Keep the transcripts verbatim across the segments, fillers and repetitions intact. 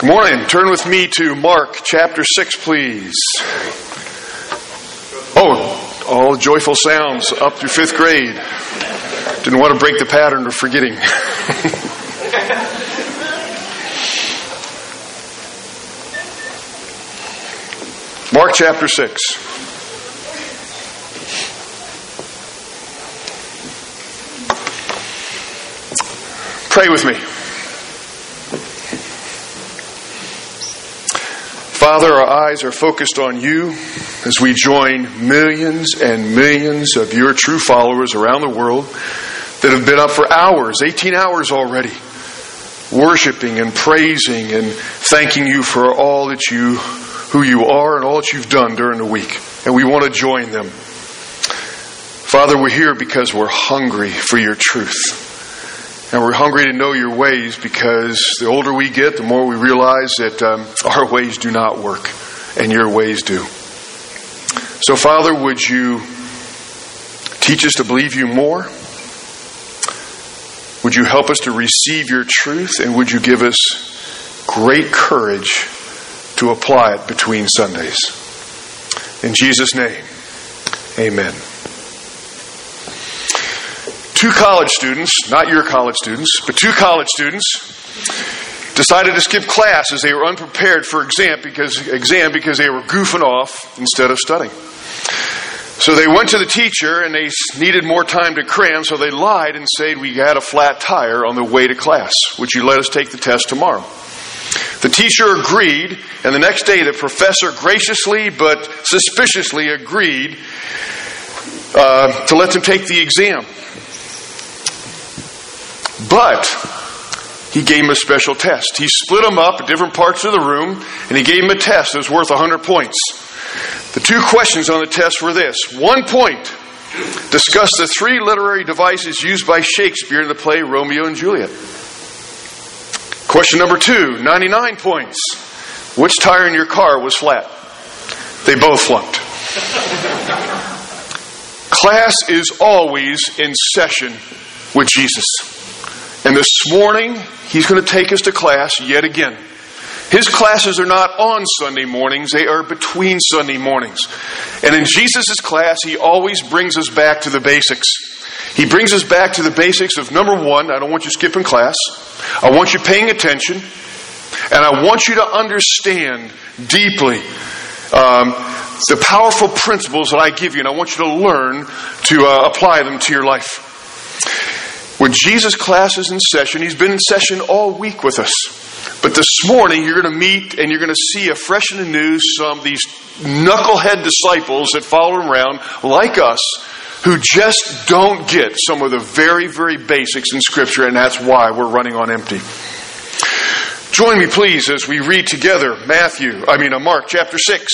Morning. Turn with me to Mark chapter six, please. Oh, all joyful sounds up through fifth grade. Didn't want to break the pattern of forgetting. Mark chapter six. Pray with me. Father, our eyes are focused on you as we join millions and millions of your true followers around the world that have been up for hours, eighteen hours already, worshiping and praising and thanking you for all that you, who you are and all that you've done during the week. And we want to join them. Father, we're here because we're hungry for your truth. And we're hungry to know your ways, because the older we get, the more we realize that um, our ways do not work and your ways do. So, Father, would you teach us to believe you more? Would you help us to receive your truth? And would you give us great courage to apply it between Sundays? In Jesus' name, amen. Two college students, not your college students, but two college students decided to skip class as they were unprepared for exam because exam because they were goofing off instead of studying. So they went to the teacher and they needed more time to cram, so they lied and said, "We had a flat tire on the way to class. Would you let us take the test tomorrow?" The teacher agreed, and the next day the professor graciously but suspiciously agreed uh, to let them take the exam. But he gave him a special test. He split them up at different parts of the room, and he gave him a test that was worth one hundred points. The two questions on the test were this. One point, discuss the three literary devices used by Shakespeare in the play Romeo and Juliet. Question number two, ninety-nine points. Which tire in your car was flat? They both flunked. Class is always in session with Jesus. And this morning, he's going to take us to class yet again. His classes are not on Sunday mornings, they are between Sunday mornings. And in Jesus' class, he always brings us back to the basics. He brings us back to the basics of, number one, I don't want you skipping class. I want you paying attention. And I want you to understand deeply um, the powerful principles that I give you. And I want you to learn to uh, apply them to your life. When Jesus' class is in session, he's been in session all week with us. But this morning, you're going to meet and you're going to see afresh and anew some of these knucklehead disciples that follow him around, like us, who just don't get some of the very, very basics in Scripture, and that's why we're running on empty. Join me, please, as we read together Matthew, I mean, uh, Mark chapter six.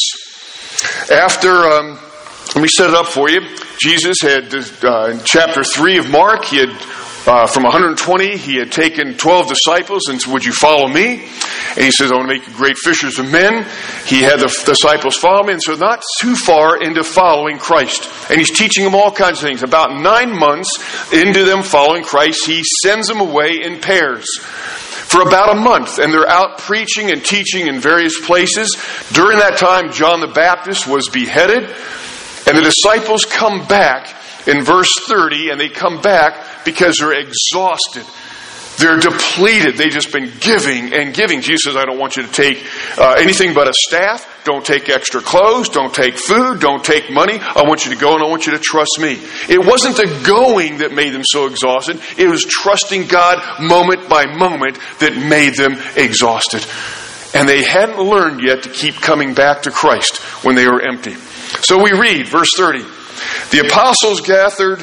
After, um, let me set it up for you. Jesus had, uh, in chapter three of Mark, he had Uh, from one hundred twenty, he had taken twelve disciples and said, "Would you follow me?" And he says, "I want to make you great fishers of men." He had the disciples follow me, and so not too far into following Christ. And he's teaching them all kinds of things. About nine months into them following Christ, he sends them away in pairs for about a month. And they're out preaching and teaching in various places. During that time, John the Baptist was beheaded. And the disciples come back in verse thirty, and they come back because they're exhausted. They're depleted. They've just been giving and giving. Jesus says, "I don't want you to take uh, anything but a staff. Don't take extra clothes. Don't take food. Don't take money. I want you to go and I want you to trust me." It wasn't the going that made them so exhausted. It was trusting God moment by moment that made them exhausted. And they hadn't learned yet to keep coming back to Christ when they were empty. So we read, verse thirty. The apostles gathered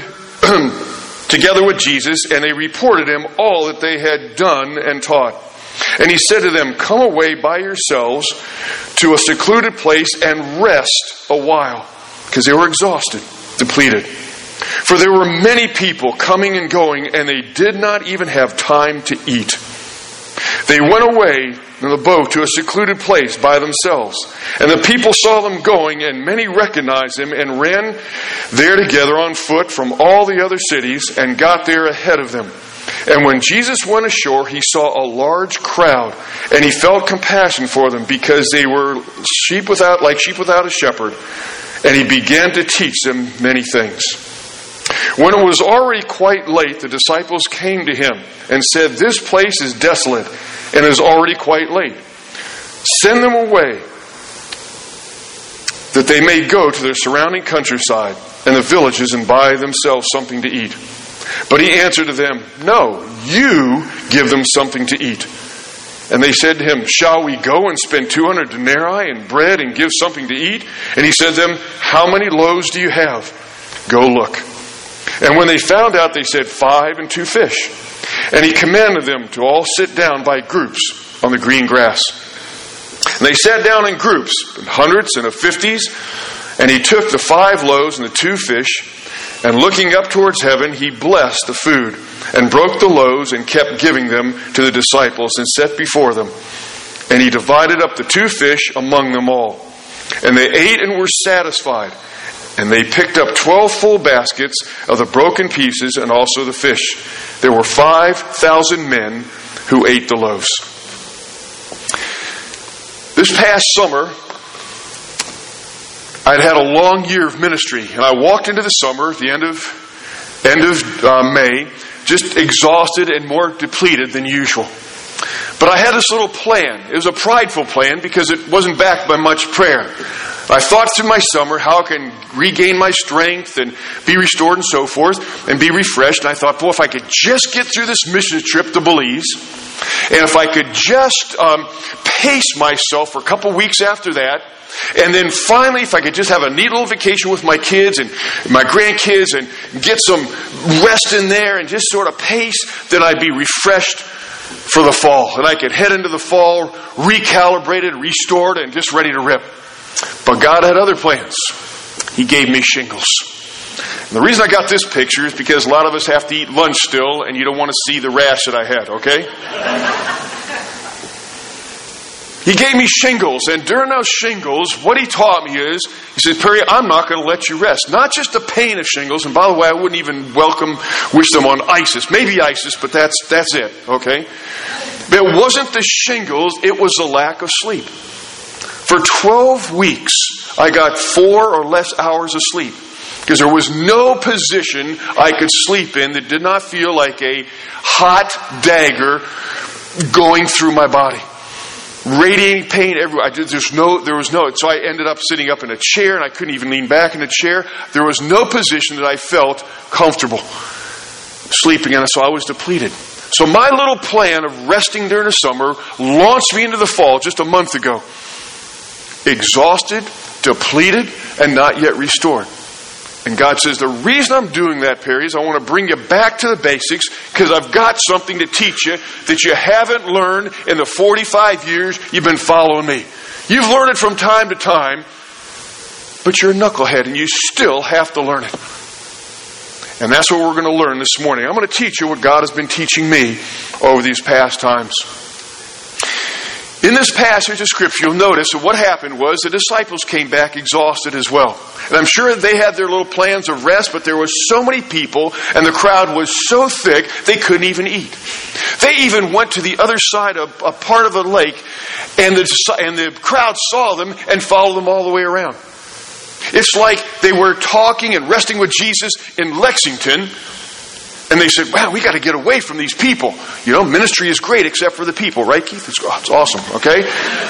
together with Jesus, and they reported him all that they had done and taught. And he said to them, "Come away by yourselves to a secluded place and rest a while." Because they were exhausted, depleted. For there were many people coming and going, and they did not even have time to eat. They went away in the boat to a secluded place by themselves. And the people saw them going, and many recognized them and ran there together on foot from all the other cities and got there ahead of them. And when Jesus went ashore, he saw a large crowd, and he felt compassion for them because they were sheep without, like sheep without a shepherd. And he began to teach them many things. When it was already quite late, the disciples came to him and said, "This place is desolate and is already quite late. Send them away that they may go to their surrounding countryside and the villages and buy themselves something to eat." But he answered to them, "No, you give them something to eat." And they said to him, "Shall we go and spend two hundred denarii in bread and give something to eat?" And he said to them, "How many loaves do you have? Go look." And when they found out, they said, "Five and two fish." And he commanded them to all sit down by groups on the green grass. And they sat down in groups, in hundreds and of fifties. And he took the five loaves and the two fish, and looking up towards heaven, he blessed the food, and broke the loaves, and kept giving them to the disciples, and set before them. And he divided up the two fish among them all. And they ate and were satisfied. And they picked up twelve full baskets of the broken pieces, and also the fish. There were five thousand men who ate the loaves. This past summer, I'd had a long year of ministry, and I walked into the summer at the end of end of uh, May, just exhausted and more depleted than usual. But I had this little plan. It was a prideful plan because it wasn't backed by much prayer. I thought through my summer how I can regain my strength and be restored and so forth and be refreshed. And I thought, boy, if I could just get through this mission trip to Belize, and if I could just um, pace myself for a couple weeks after that, and then finally, if I could just have a neat little vacation with my kids and my grandkids and get some rest in there and just sort of pace, then I'd be refreshed for the fall. And I could head into the fall recalibrated, restored, and just ready to rip. But God had other plans. He gave me shingles. And the reason I got this picture is because a lot of us have to eat lunch still, and you don't want to see the rash that I had, okay? He gave me shingles, and during those shingles, what he taught me is, he said, "Perry, I'm not going to let you rest." Not just the pain of shingles, and by the way, I wouldn't even welcome, wish them on ISIS. Maybe ISIS, but that's that's it, okay? But it wasn't the shingles, it was the lack of sleep. For twelve weeks, I got four or less hours of sleep, because there was no position I could sleep in that did not feel like a hot dagger going through my body. Radiating pain everywhere. I did, there's no, there was no, so I ended up sitting up in a chair, and I couldn't even lean back in a chair. There was no position that I felt comfortable sleeping in, so I was depleted. So my little plan of resting during the summer launched me into the fall just a month ago. Exhausted, depleted, and not yet restored. And God says, the reason I'm doing that, Perry, is I want to bring you back to the basics, because I've got something to teach you that you haven't learned in the forty-five years you've been following me. You've learned it from time to time, but you're a knucklehead and you still have to learn it. And that's what we're going to learn this morning. I'm going to teach you what God has been teaching me over these past times. In this passage of Scripture, you'll notice that what happened was the disciples came back exhausted as well. And I'm sure they had their little plans of rest, but there were so many people, and the crowd was so thick, they couldn't even eat. They even went to the other side of a part of the lake, and the, and the crowd saw them and followed them all the way around. It's like they were talking and resting with Jesus in Lexington, and they said, wow, we got to get away from these people. You know, ministry is great except for the people, right, Keith? It's, oh, it's awesome, okay?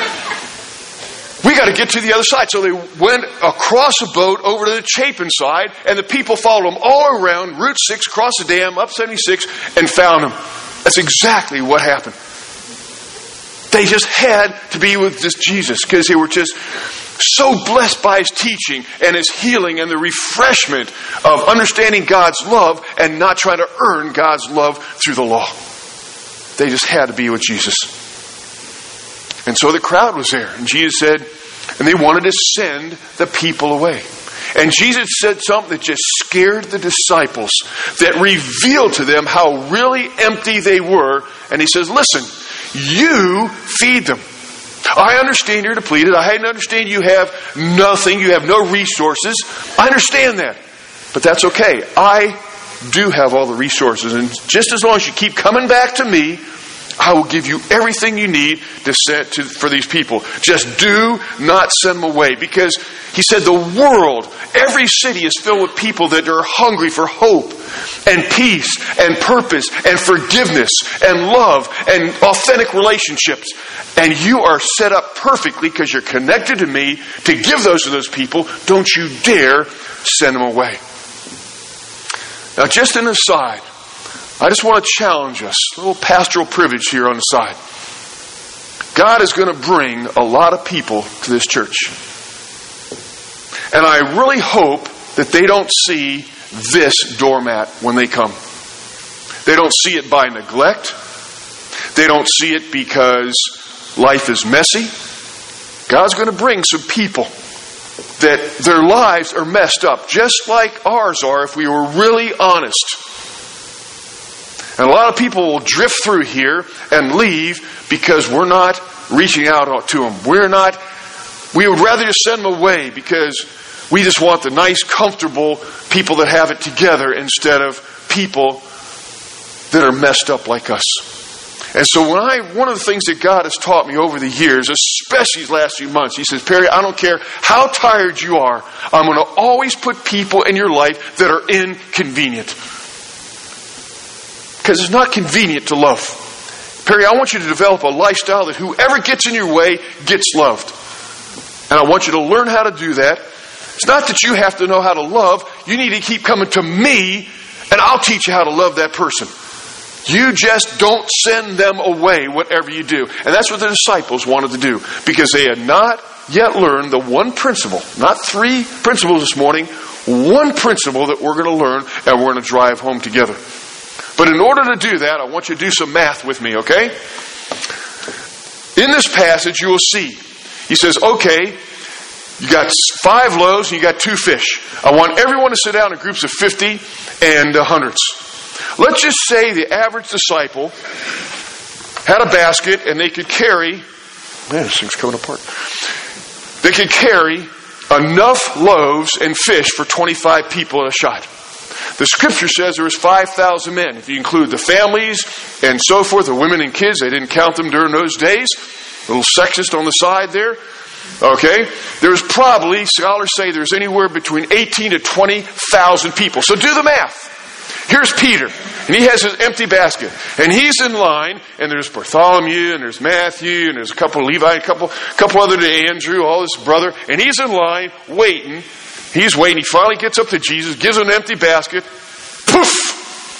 We got to get to the other side. So they went across a boat over to the Chapin side, and the people followed them all around Route six, across the dam, up seventy-six, and found them. That's exactly what happened. They just had to be with this Jesus because they were just so blessed by his teaching and his healing and the refreshment of understanding God's love and not trying to earn God's love through the law. They just had to be with Jesus. And so the crowd was there, and Jesus said, and they wanted to send the people away. And Jesus said something that just scared the disciples, that revealed to them how really empty they were. And he says, listen, you feed them. I understand you're depleted. I understand you have nothing. You have no resources. I understand that. But that's okay. I do have all the resources. And just as long as you keep coming back to me, I will give you everything you need to send to, for these people. Just do not send them away. Because he said the world, every city is filled with people that are hungry for hope and peace and purpose and forgiveness and love and authentic relationships. And you are set up perfectly because you're connected to me to give those to those people. Don't you dare send them away. Now, just an aside, I just want to challenge us. A little pastoral privilege here on the side. God is going to bring a lot of people to this church. And I really hope that they don't see this doormat when they come. They don't see it by neglect. They don't see it because life is messy. God's going to bring some people that their lives are messed up, just like ours are if we were really honest. And a lot of people will drift through here and leave because we're not reaching out to them. We're not, we would rather just send them away because we just want the nice, comfortable people that have it together instead of people that are messed up like us. And so when I, one of the things that God has taught me over the years, especially these last few months, he says, Perry, I don't care how tired you are, I'm going to always put people in your life that are inconvenient. Because it's not convenient to love. Perry, I want you to develop a lifestyle that whoever gets in your way gets loved. And I want you to learn how to do that. It's not that you have to know how to love. You need to keep coming to me, and I'll teach you how to love that person. You just don't send them away, whatever you do. And that's what the disciples wanted to do. Because they had not yet learned the one principle, not three principles this morning, one principle that we're going to learn and we're going to drive home together. But in order to do that, I want you to do some math with me, okay? In this passage, you will see, he says, okay, you got five loaves and you got two fish. I want everyone to sit down in groups of fifty and hundreds. Let's just say the average disciple had a basket and they could carry, man, this thing's coming apart. They could carry enough loaves and fish for twenty-five people at a shot. The scripture says there was five thousand men. If you include the families and so forth, the women and kids, they didn't count them during those days. A little sexist on the side there. Okay? There's probably, scholars say there's anywhere between eighteen to twenty thousand people. So do the math. Here's Peter, and he has his empty basket, and he's in line, and there's Bartholomew, and there's Matthew, and there's a couple of Levi, a couple, couple other to Andrew, all his brother, and he's in line waiting. He's waiting. He finally gets up to Jesus, gives him an empty basket. Poof!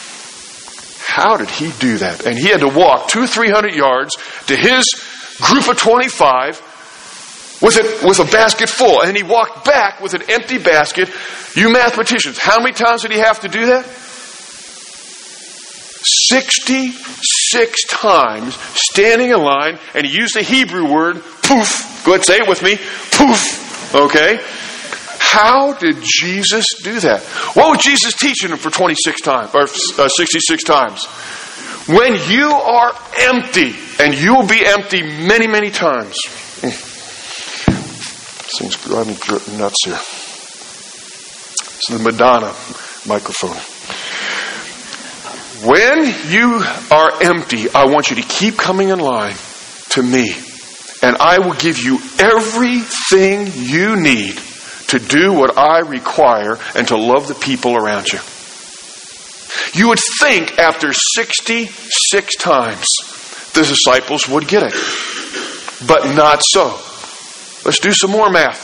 How did he do that? And he had to walk two, three hundred yards to his group of twenty-five with it with a basket full, and he walked back with an empty basket. You mathematicians, how many times did he have to do that? sixty-six times standing in line, and he used the Hebrew word poof. Go ahead, say it with me. Poof. Okay? How did Jesus do that? What was Jesus teaching them for twenty-six times, or uh, sixty-six times? When you are empty, and you will be empty many, many times. This thing's driving me nuts here. It's the Madonna microphone. When you are empty, I want you to keep coming in line to me, and I will give you everything you need to do what I require and to love the people around you. You would think after sixty-six times the disciples would get it, but not so. Let's do some more math.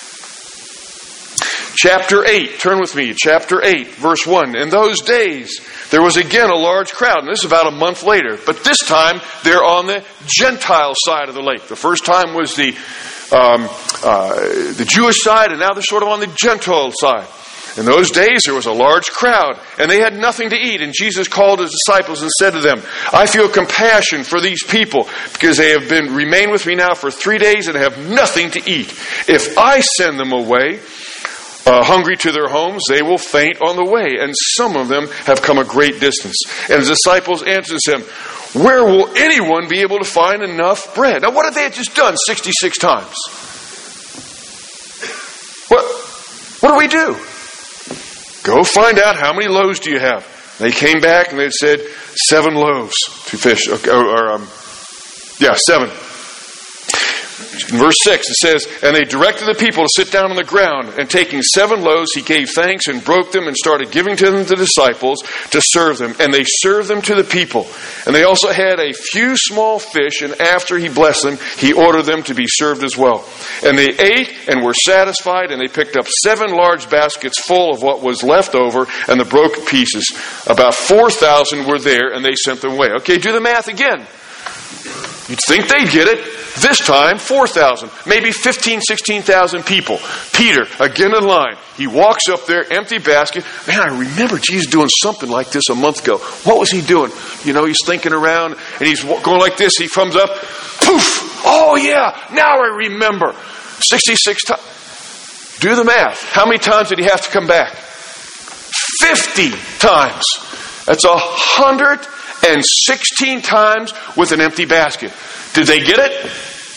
Chapter eight, turn with me, chapter eight, verse one. In those days, there was again a large crowd, and this is about a month later, but this time they're on the Gentile side of the lake. The first time was the um, uh, the Jewish side, and now they're sort of on the Gentile side. In those days, there was a large crowd, and they had nothing to eat. And Jesus called his disciples and said to them, I feel compassion for these people, because they have been remained with me now for three days and have nothing to eat. If I send them away, Uh, hungry to their homes, they will faint on the way, and some of them have come a great distance. And the disciples answered him, where will anyone be able to find enough bread? Now, what have they just done sixty-six times? What, what do we do? Go find out how many loaves do you have. They came back and they said, seven loaves, two fish, or, or um, yeah, seven. In verse six, it says, and they directed the people to sit down on the ground, and taking seven loaves, he gave thanks and broke them and started giving to them the disciples to serve them. And they served them to the people. And they also had a few small fish, and after he blessed them, he ordered them to be served as well. And they ate and were satisfied, and they picked up seven large baskets full of what was left over and the broken pieces. About four thousand were there, and they sent them away. Okay, do the math again. You'd think they'd get it. This time, four thousand, maybe fifteen, sixteen thousand people. Peter, again in line. He walks up there, empty basket. Man, I remember Jesus doing something like this a month ago. What was he doing? You know, he's thinking around, and he's going like this. He comes up, poof! Oh, yeah, now I remember. sixty-six times. Do the math. How many times did he have to come back? fifty times. That's one hundred sixteen times with an empty basket. Did they get it?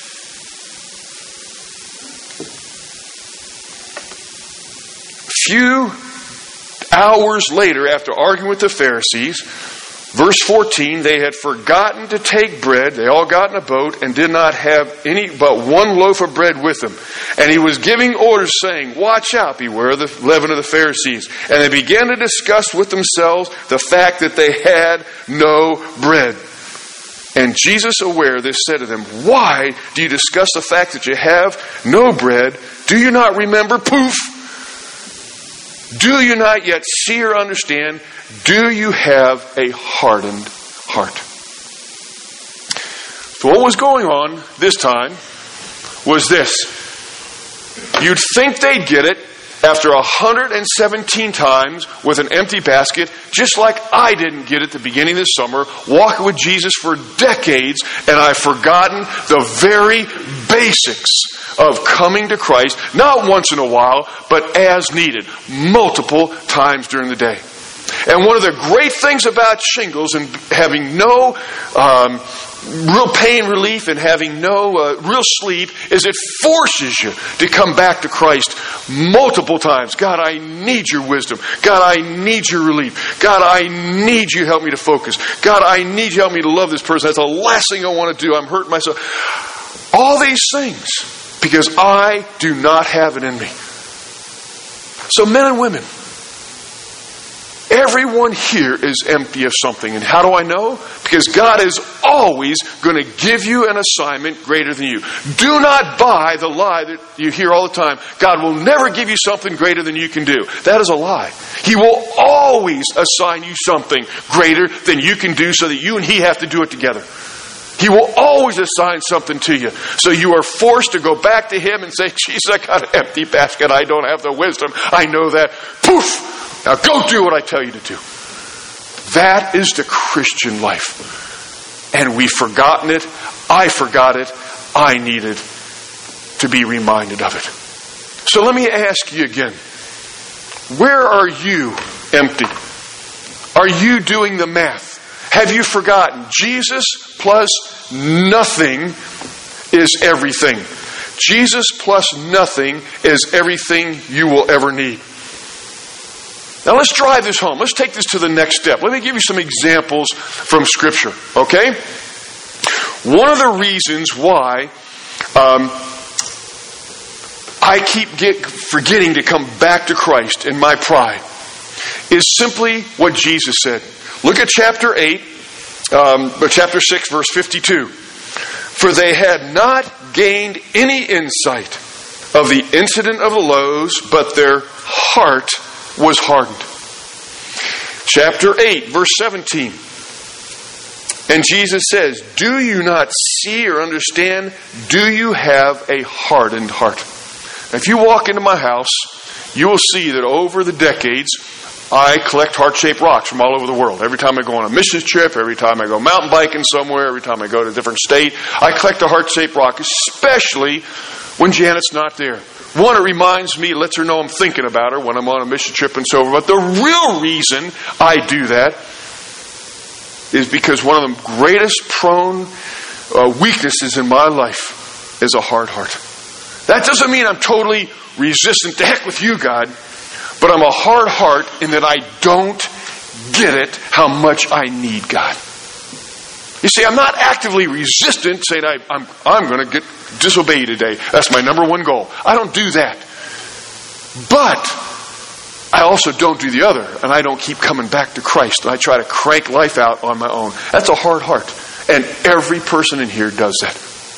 A few hours later, after arguing with the Pharisees, verse fourteen, they had forgotten to take bread. They all got in a boat and did not have any but one loaf of bread with them. And he was giving orders saying, watch out, beware of the leaven of the Pharisees. And they began to discuss with themselves the fact that they had no bread. And Jesus, aware of this, said to them, why do you discuss the fact that you have no bread? Do you not remember? Poof! Do you not yet see or understand? Do you have a hardened heart? So what was going on this time was this. You'd think they'd get it after one hundred seventeen times with an empty basket, just like I didn't get it at the beginning of the summer, walking with Jesus for decades, and I've forgotten the very basics of coming to Christ, not once in a while, but as needed, multiple times during the day. And one of the great things about shingles and having no um, real pain relief and having no uh, real sleep is it forces you to come back to Christ multiple times. God, I need your wisdom. God, I need your relief. God, I need you to help me to focus. God, I need you to help me to love this person. That's the last thing I want to do. I'm hurting myself. All these things because I do not have it in me. So men and women, everyone here is empty of something. And how do I know? Because God is always going to give you an assignment greater than you. Do not buy the lie that you hear all the time. God will never give you something greater than you can do. That is a lie. He will always assign you something greater than you can do so that you and He have to do it together. He will always assign something to you. So you are forced to go back to Him and say, Jesus, I got an empty basket. I don't have the wisdom. I know that. Poof! Now go do what I tell you to do. That is the Christian life. And we've forgotten it. I forgot it. I needed to be reminded of it. So let me ask you again. Where are you empty? Are you doing the math? Have you forgotten? Jesus plus nothing is everything. Jesus plus nothing is everything you will ever need. Now let's drive this home. Let's take this to the next step. Let me give you some examples from Scripture, okay? One of the reasons why um, I keep get, forgetting to come back to Christ in my pride is simply what Jesus said. Look at chapter eight, um, chapter six, verse fifty-two. For they had not gained any insight of the incident of the loaves, but their heart was hardened. Chapter eight, verse seventeen. And Jesus says, do you not see or understand? Do you have a hardened heart? Now, if you walk into my house, you will see that over the decades, I collect heart-shaped rocks from all over the world. Every time I go on a missions trip, every time I go mountain biking somewhere, every time I go to a different state, I collect a heart-shaped rock, especially when Janet's not there. One, it reminds me, lets her know I'm thinking about her when I'm on a mission trip and so forth. But the real reason I do that is because one of the greatest prone uh, weaknesses in my life is a hard heart. That doesn't mean I'm totally resistant. To heck with you, God. But I'm a hard heart in that I don't get it how much I need God. You see, I'm not actively resistant, saying I, I'm, I'm going to get disobey today. That's my number one goal. I don't do that. But I also don't do the other, and I don't keep coming back to Christ. And I try to crank life out on my own. That's a hard heart. And every person in here does that.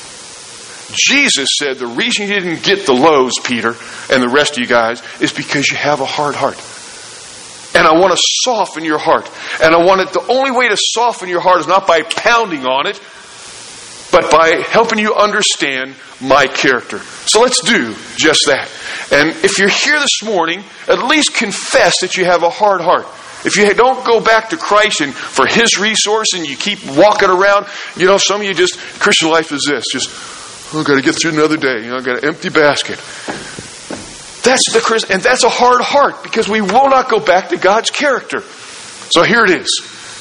Jesus said the reason you didn't get the loaves, Peter, and the rest of you guys, is because you have a hard heart. And I want to soften your heart. And I want it, the only way to soften your heart is not by pounding on it, but by helping you understand my character. So let's do just that. And if you're here this morning, at least confess that you have a hard heart. If you don't go back to Christ and for His resource and you keep walking around, you know, some of you just, Christian life is this, just, oh, I've got to get through another day. You know, I've got an empty basket. That's the Christ, and that's a hard heart because we will not go back to God's character. So here it is.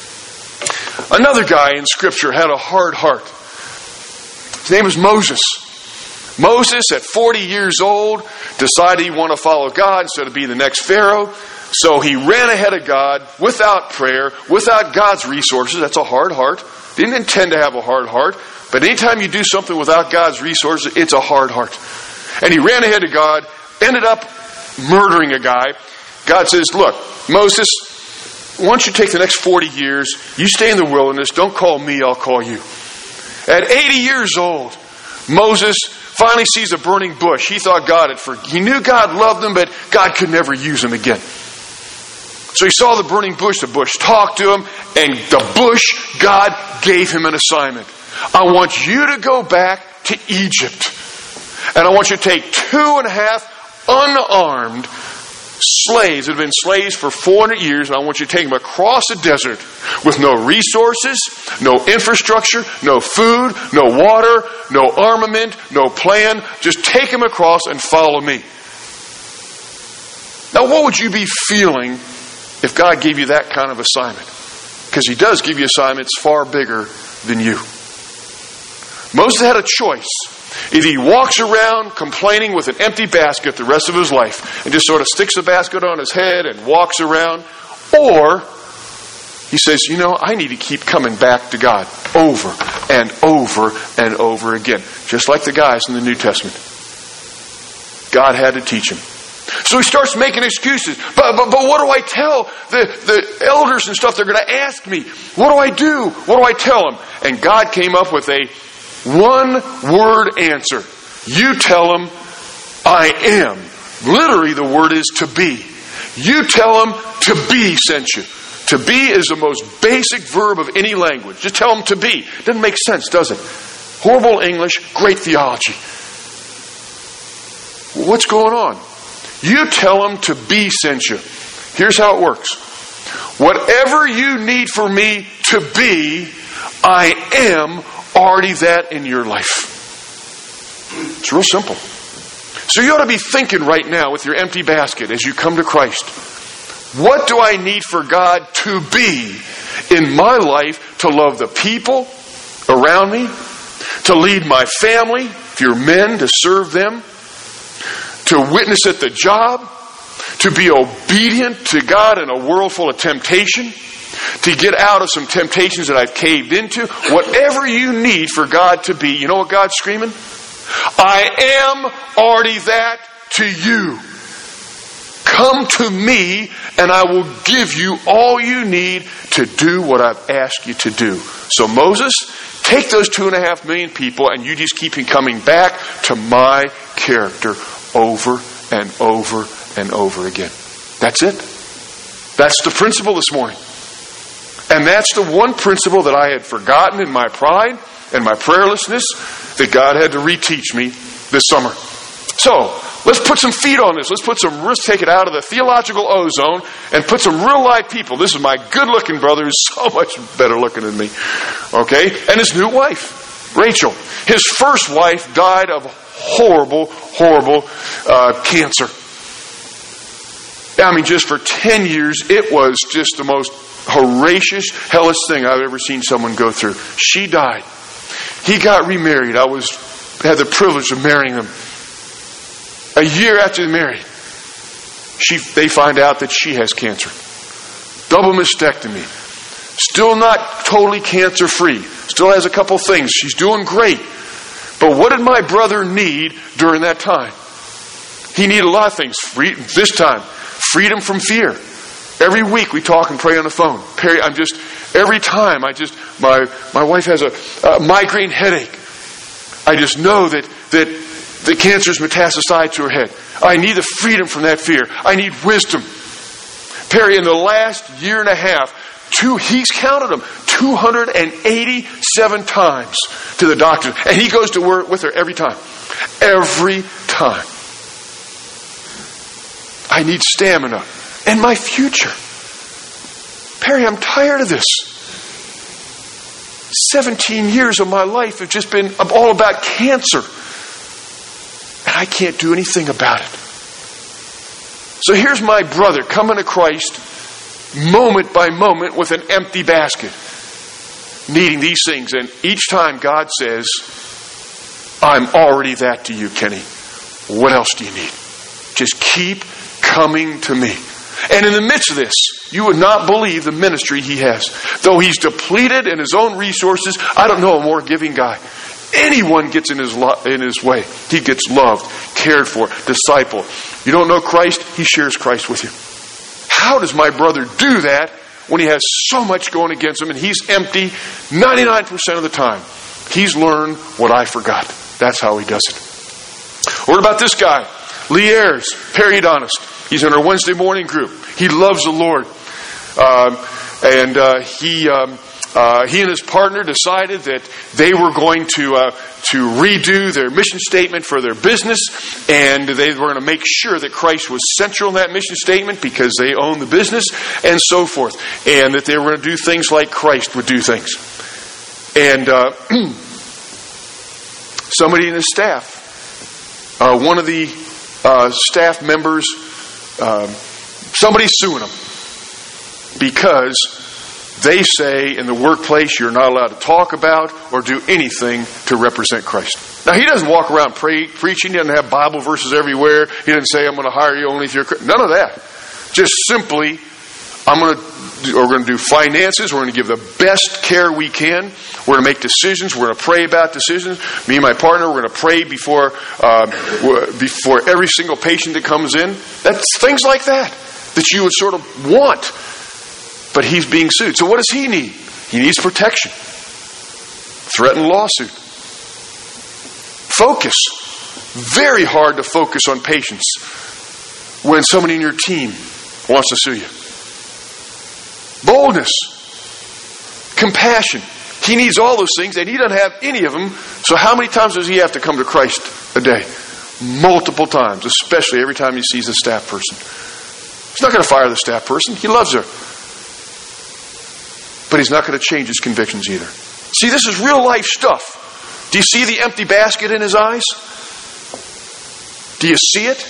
Another guy in Scripture had a hard heart. His name was Moses. Moses, at forty years old, decided he wanted to follow God instead of being the next Pharaoh. So he ran ahead of God without prayer, without God's resources. That's a hard heart. Didn't intend to have a hard heart. But anytime you do something without God's resources, it's a hard heart. And he ran ahead of God, ended up murdering a guy. God says, look, Moses, once you take the next forty years, you stay in the wilderness. Don't call me, I'll call you. At eighty years old, Moses finally sees a burning bush. He thought God had forgiven. He knew God loved him, but God could never use him again. So he saw the burning bush. The bush talked to him, and the bush, God gave him an assignment. I want you to go back to Egypt. And I want you to take two and a half unarmed slaves that have been slaves for four hundred years, and I want you to take them across the desert with no resources, no infrastructure, no food, no water, no armament, no plan. Just take them across and follow me. Now, what would you be feeling if God gave you that kind of assignment? Because He does give you assignments far bigger than you. Moses had a choice. Either he walks around complaining with an empty basket the rest of his life and just sort of sticks the basket on his head and walks around, or he says, you know, I need to keep coming back to God over and over and over again. Just like the guys in the New Testament. God had to teach him. So he starts making excuses. But, but, but what do I tell the, the elders and stuff? They're going to ask me. What do I do? What do I tell them? And God came up with a one-word answer. You tell them, I am. Literally, the word is to be. You tell them, to be sent you. To be is the most basic verb of any language. Just tell them to be. Doesn't make sense, does it? Horrible English, great theology. What's going on? You tell them to be sent you. Here's how it works. Whatever you need for me to be, I am already that in your life. It's real simple. So you ought to be thinking right now with your empty basket as you come to Christ. What do I need for God to be in my life to love the people around me, to lead my family, if you're men, to serve them, to witness at the job, to be obedient to God in a world full of temptation, to get out of some temptations that I've caved into. Whatever you need for God to be, you know what God's screaming? I am already that to you. Come to me and I will give you all you need to do what I've asked you to do. So Moses, take those two and a half million people and you just keep coming back to my character over and over and over again. That's it. That's the principle this morning. And that's the one principle that I had forgotten in my pride and my prayerlessness that God had to reteach me this summer. So, let's put some feet on this. Let's put some, let's take it out of the theological ozone and put some real life people. This is my good looking brother who's so much better looking than me. Okay? And his new wife, Rachel. His first wife died of horrible, horrible uh, cancer. I mean, just for ten years, it was just the most horrendous, hellish thing I've ever seen someone go through. She died. He got remarried. I was had the privilege of marrying him. A year after they married, she, they find out that she has cancer. Double mastectomy. Still not totally cancer-free. Still has a couple things. She's doing great. But what did my brother need during that time? He needed a lot of things. Free, this time, freedom from fear. Every week we talk and pray on the phone. Perry, I'm just, every time I just, my my wife has a, a migraine headache. I just know that, that the cancer's metastasized to her head. I need the freedom from that fear. I need wisdom. Perry, in the last year and a half, two, he's counted them, two hundred eighty-seven times to the doctor. And he goes to work with her every time. Every time. I need stamina. And my future. Perry, I'm tired of this. seventeen years of my life have just been all about cancer. And I can't do anything about it. So here's my brother coming to Christ moment by moment with an empty basket, needing these things. And each time God says, I'm already that to you, Kenny. What else do you need? Just keep coming to me. And in the midst of this, you would not believe the ministry he has. Though he's depleted in his own resources, I don't know a more giving guy. Anyone gets in his lo- in his way, he gets loved, cared for, discipled. You don't know Christ, he shares Christ with you. How does my brother do that when he has so much going against him and he's empty ninety-nine percent of the time? He's learned what I forgot. That's how he does it. What about this guy? Lee Ayers, periodontist. He's in our Wednesday morning group. He loves the Lord. Um, and uh, he um, uh, he and his partner decided that they were going to uh, to redo their mission statement for their business, and they were going to make sure that Christ was central in that mission statement because they own the business and so forth, and that they were going to do things like Christ would do things. And uh, somebody in his staff, uh, one of the uh, staff members, um, somebody's suing him because they say in the workplace you're not allowed to talk about or do anything to represent Christ. Now, he doesn't walk around pray, preaching. He doesn't have Bible verses everywhere. He doesn't say, I'm going to hire you only if you're... None of that. Just simply, I'm going to do, we're going to do finances. We're going to give the best care we can. We're going to make decisions. We're going to pray about decisions. Me and my partner, we're going to pray before uh, before every single patient that comes in. That's things like that that you would sort of want. But he's being sued. So what does he need? He needs protection. Threatened lawsuit. Focus. Very hard to focus on patience when somebody in your team wants to sue you. Boldness. Compassion. He needs all those things, and he doesn't have any of them. So how many times does he have to come to Christ a day? Multiple times, especially every time he sees a staff person. He's not going to fire the staff person. He loves her. But he's not going to change his convictions either. See, this is real life stuff. Do you see the empty basket in his eyes? Do you see it?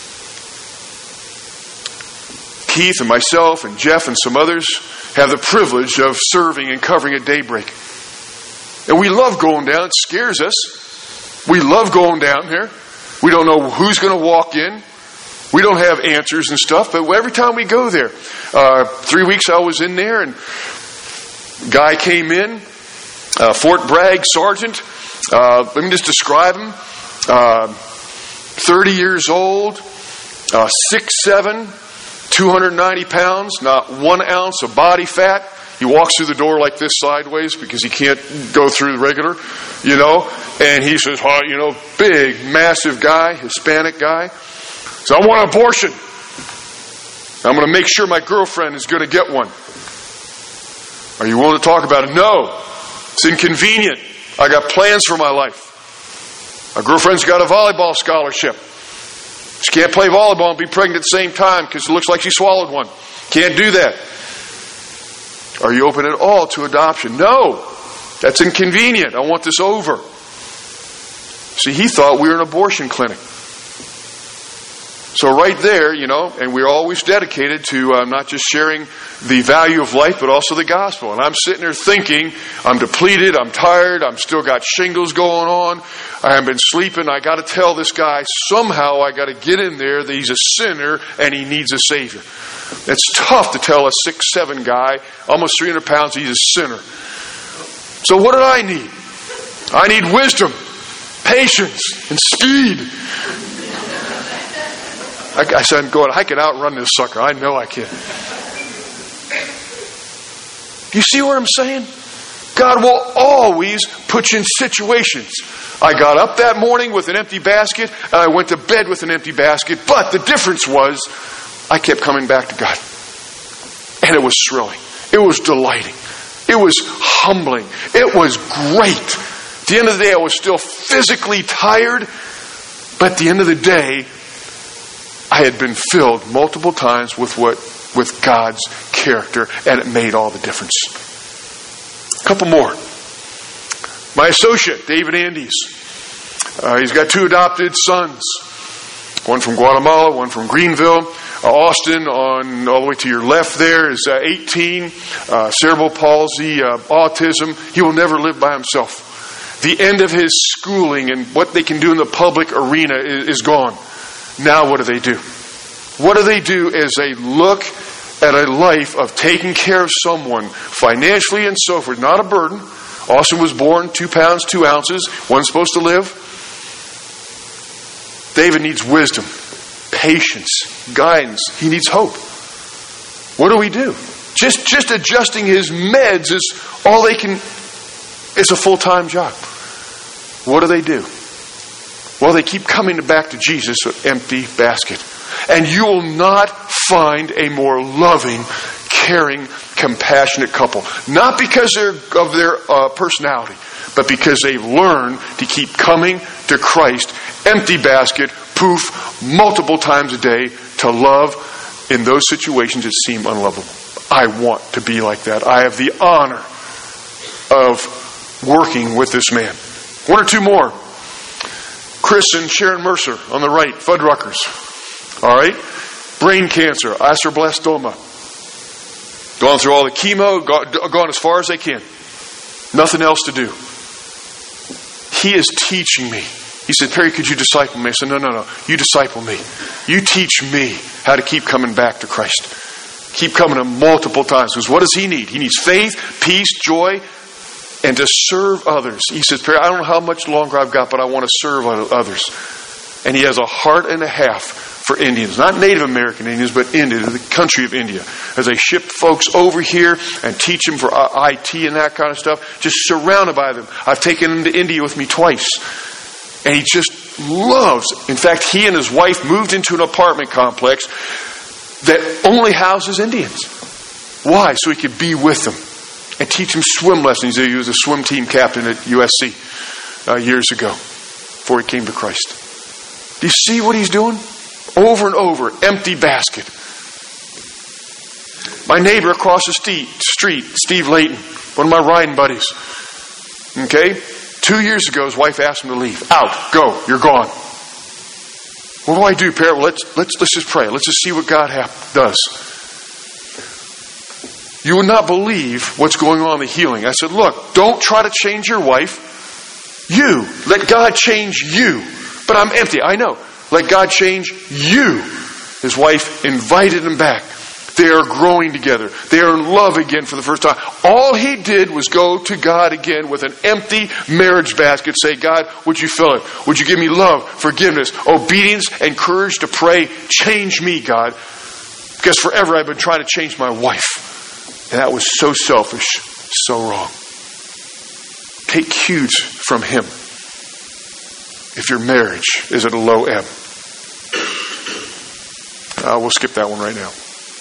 Keith and myself and Jeff and some others have the privilege of serving and covering at Daybreak. And we love going down. It scares us. We love going down there. We don't know who's going to walk in. We don't have answers and stuff. But every time we go there, uh, three weeks I was in there, and guy came in, uh, Fort Bragg sergeant. Uh, let me just describe him. Uh, thirty years old, uh, six seven, two hundred ninety pounds, not one ounce of body fat. He walks through the door like this sideways because he can't go through the regular, you know. And he says, oh, you know, big, massive guy, Hispanic guy. So I want an abortion. I'm going to make sure my girlfriend is going to get one. Are you willing to talk about it? No. It's inconvenient. I got plans for my life. My girlfriend's got a volleyball scholarship. She can't play volleyball and be pregnant at the same time because it looks like she swallowed one. Can't do that. Are you open at all to adoption? No. That's inconvenient. I want this over. See, he thought we were an abortion clinic. So right there, you know, and we're always dedicated to uh, not just sharing the value of life, but also the gospel. And I'm sitting there thinking, I'm depleted, I'm tired, I'm still got shingles going on, I haven't been sleeping. I got to tell this guy, somehow I got to get in there that he's a sinner and he needs a Savior. It's tough to tell a six seven guy, almost three hundred pounds, he's a sinner. So what did I need? I need wisdom, patience, and speed. I said, "Go on, I can outrun this sucker. I know I can." You see what I'm saying? God will always put you in situations. I got up that morning with an empty basket, and I went to bed with an empty basket. But the difference was, I kept coming back to God. And it was thrilling. It was delighting. It was humbling. It was great. At the end of the day, I was still physically tired. But at the end of the day, I had been filled multiple times with what, with God's character, and it made all the difference. A couple more. My associate, David Andes. Uh, he's got two adopted sons. One from Guatemala, one from Greenville. Uh, Austin, on all the way to your left there, is uh, eighteen. Uh, cerebral palsy, uh, autism. He will never live by himself. The end of his schooling and what they can do in the public arena is, is gone. Now what do they do? What do they do as they look at a life of taking care of someone financially and so forth? Not a burden. Austin was born two pounds, two ounces. Wasn't supposed to live. David needs wisdom, patience, guidance. He needs hope. What do we do? Just, just adjusting his meds is all they can, it's a full-time job. What do they do? Well, they keep coming back to Jesus with an empty basket. And you will not find a more loving, caring, compassionate couple. Not because they're, of their uh, personality, but because they've learned to keep coming to Christ, empty basket, poof, multiple times a day, to love in those situations that seem unlovable. I want to be like that. I have the honor of working with this man. One or two more. Chris and Sharon Mercer on the right, Fuddruckers. All right? Brain cancer, astroblastoma. Gone through all the chemo, gone as far as they can. Nothing else to do. He is teaching me. He said, "Perry, could you disciple me?" I said, no, no, no. You disciple me. You teach me how to keep coming back to Christ. Keep coming to multiple times. Because what does he need? He needs faith, peace, joy, and to serve others. He says, "Perry, I don't know how much longer I've got, but I want to serve others." And he has a heart and a half for Indians. Not Native American Indians, but India, the country of India. As they ship folks over here and teach them for I T and that kind of stuff, just surrounded by them. I've taken him to India with me twice. And he just loves. In fact, he and his wife moved into an apartment complex that only houses Indians. Why? So he could be with them and teach them swim lessons. He was a swim team captain at U S C uh, years ago before he came to Christ. Do you see what he's doing? Over and over, empty basket. My neighbor across the street, Steve Layton, one of my riding buddies. Okay? Two years ago, his wife asked him to leave. Out. Go. You're gone. What do I do, Perry? Well, let's, let's, let's just pray. Let's just see what God ha- does. You would not believe what's going on in the healing. I said, look, don't try to change your wife. You. Let God change you. But I'm empty. I know. Let God change you. His wife invited him back. They are growing together. They are in love again for the first time. All he did was go to God again with an empty marriage basket. Say, "God, would you fill it? Would you give me love, forgiveness, obedience, and courage to pray? Change me, God. Because forever I've been trying to change my wife. And that was so selfish, so wrong." Take cues from him if your marriage is at a low ebb. Uh, we'll skip that one right now.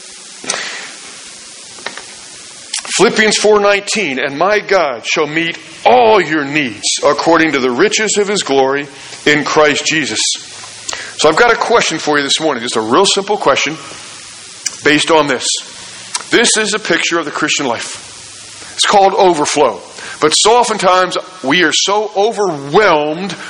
Philippians four nineteen, "And my God shall meet all your needs according to the riches of his glory in Christ Jesus." So I've got a question for you this morning. Just a real simple question based on this. This is a picture of the Christian life. It's called overflow. But so oftentimes we are so overwhelmed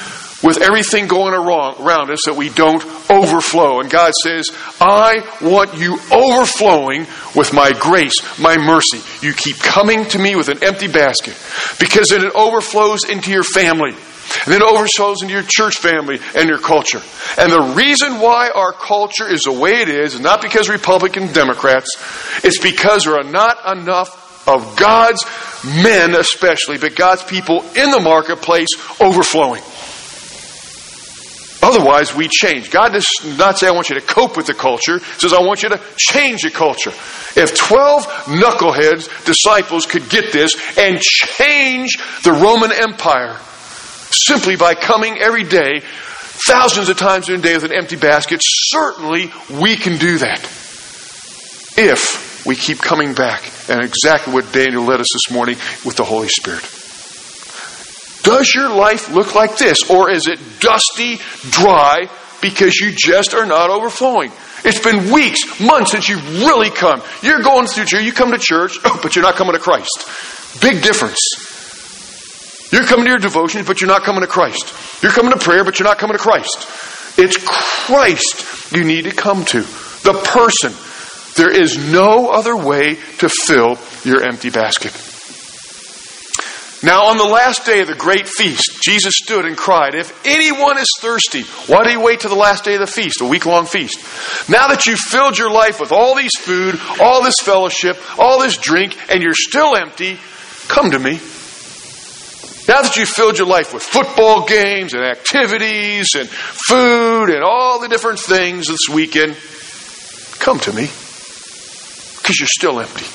with everything going around us that we don't overflow. And God says, I want you overflowing with my grace, my mercy. You keep coming to me with an empty basket, because then it overflows into your family. And then it overflows into your church family and your culture. And the reason why our culture is the way it is is not because Republicans, Democrats. It's because there are not enough of God's men especially, but God's people in the marketplace overflowing. Otherwise, we change. God does not say, I want you to cope with the culture. He says, I want you to change the culture. If twelve knuckleheads, disciples, could get this and change the Roman Empire simply by coming every day, thousands of times in a day with an empty basket, certainly we can do that. If we keep coming back. And exactly what Daniel led us this morning with the Holy Spirit. Does your life look like this? Or is it dusty, dry, because you just are not overflowing? It's been weeks, months since you've really come. You're going through church, you come to church, but you're not coming to Christ. Big difference. You're coming to your devotions, but you're not coming to Christ. You're coming to prayer, but you're not coming to Christ. It's Christ you need to come to. The person. There is no other way to fill your empty basket. Now, on the last day of the great feast, Jesus stood and cried, if anyone is thirsty, why do you wait till the last day of the feast, a week-long feast? Now that you've filled your life with all these food, all this fellowship, all this drink, and you're still empty, come to me. Now that you've filled your life with football games and activities and food and all the different things this weekend, come to me. Because you're still empty.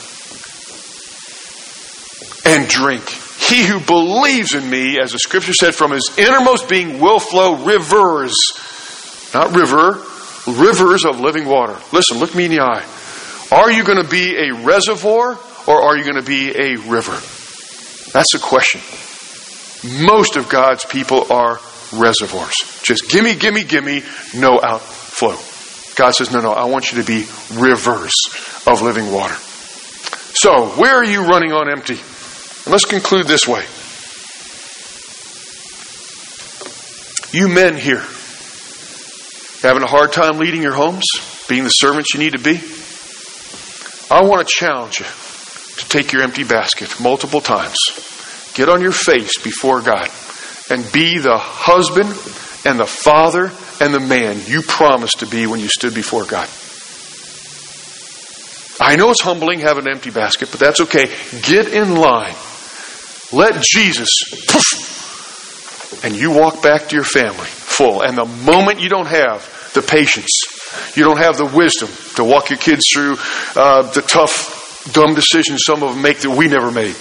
And drink. He who believes in me, as the scripture said, from his innermost being will flow rivers. Not river, rivers of living water. Listen, look me in the eye. Are you going to be a reservoir or are you going to be a river? That's the question. Most of God's people are reservoirs. Just gimme, gimme, gimme, no outflow. God says, no, no, I want you to be rivers of living water. So, where are you running on empty? And let's conclude this way. You men here, having a hard time leading your homes, being the servants you need to be, I want to challenge you to take your empty basket multiple times. Get on your face before God and be the husband and the father and the man you promised to be when you stood before God. I know it's humbling having an empty basket, but that's okay. Get in line. Let Jesus, poof, and you walk back to your family full. And the moment you don't have the patience, you don't have the wisdom to walk your kids through uh, the tough, dumb decisions some of them make that we never made,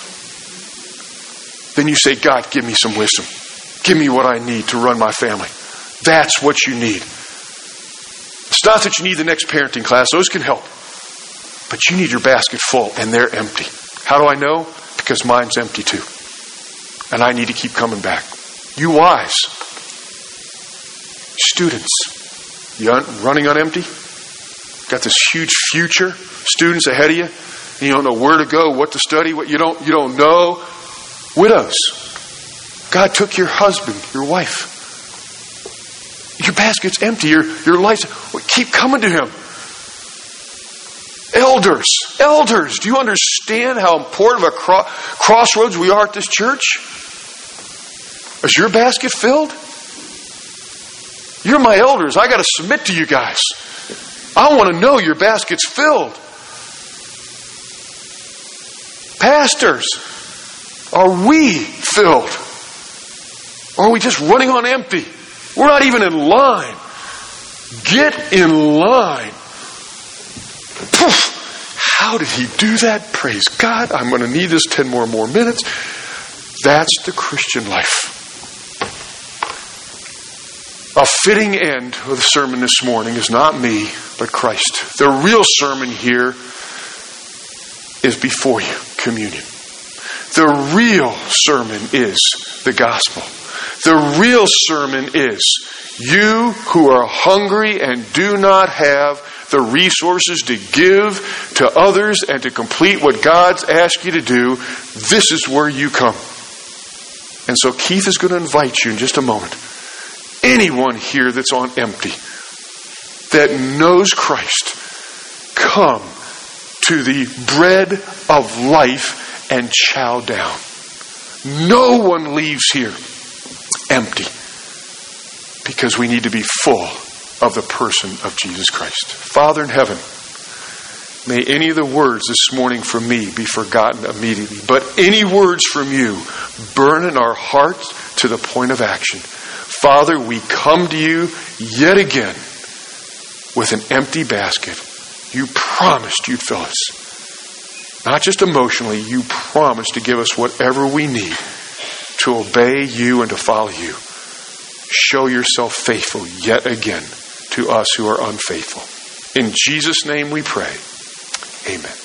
then you say, God, give me some wisdom. Give me what I need to run my family. That's what you need. It's not that you need the next parenting class. Those can help. But you need your basket full, and they're empty. How do I know? Because mine's empty too. And I need to keep coming back. You wise students, you running on empty? Got this huge future, students ahead of you. And you don't know where to go, what to study, what you don't you don't know. Widows, God took your husband, your wife. Your basket's empty. Your your life's keep coming to Him. Elders, elders, do you understand how important of a cro- crossroads we are at this church? Is your basket filled? You're my elders. I got to submit to you guys. I want to know your basket's filled. Pastors, are we filled? Or are we just running on empty? We're not even in line. Get in line. Poof. How did he do that? Praise God. I'm going to need this ten more more minutes. That's the Christian life. A fitting end of the sermon this morning is not me, but Christ. The real sermon here is before you, communion. The real sermon is the gospel. The real sermon is you who are hungry and do not have the resources to give to others and to complete what God's asked you to do, this is where you come. And so Keith is going to invite you in just a moment anyone here that's on empty, that knows Christ, come to the bread of life and chow down. No one leaves here empty, because we need to be full of the person of Jesus Christ. Father in heaven, may any of the words this morning from me be forgotten immediately, but any words from you burn in our hearts to the point of action. Father, we come to you yet again with an empty basket. You promised you'd fill us. Not just emotionally, you promised to give us whatever we need to obey you and to follow you. Show yourself faithful yet again to us who are unfaithful. In Jesus' name we pray. Amen.